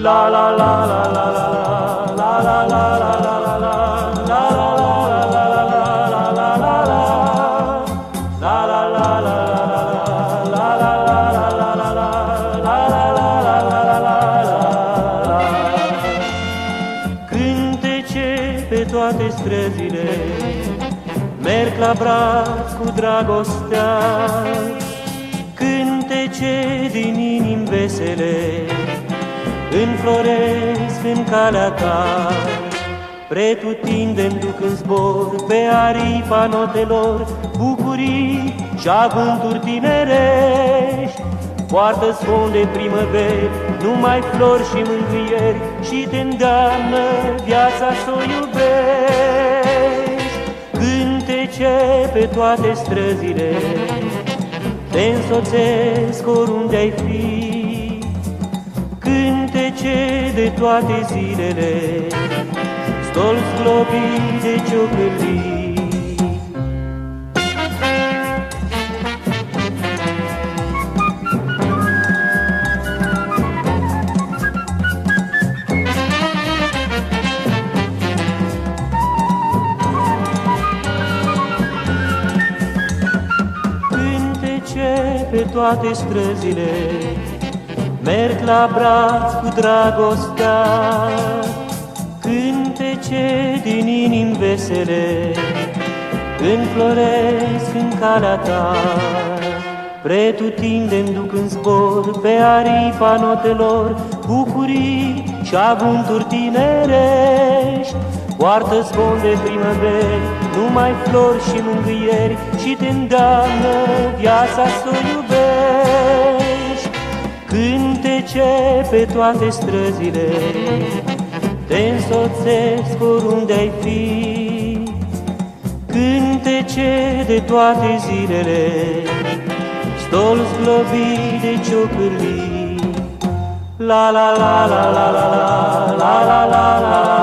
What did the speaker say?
Cântece pe toate străzile merg la braț cu dragostea, cântece din inimi vesele înfloresc în calea ta. Pretutindeni duc în zbor pe aripa notelor bucurii și avânturi tinerești. Poartă zvon de primăveri, numai flori și mângâieri, și te îndeamnă viața să o iubești. Cântece pe toate străzile te însoțesc oriunde ai fi, cântece de toate zilele, stolți globii de ciocălii. Pe toate străzile merg la braț cu dragostea, cântece din inimi vesele înfloresc în calea ta. Pretutindeni duc în zbor pe aripa notelor bucurii și avânturi tinerești. Poartă zvon de primăveri, numai flori și mângâieri, și te îndeamnă viața să o iubești. Cântece pe toate străzile te însoțesc oriunde ai fi, cântece de toate zilele, stolți globii de ciocârlii. La la la la la la la la la la la.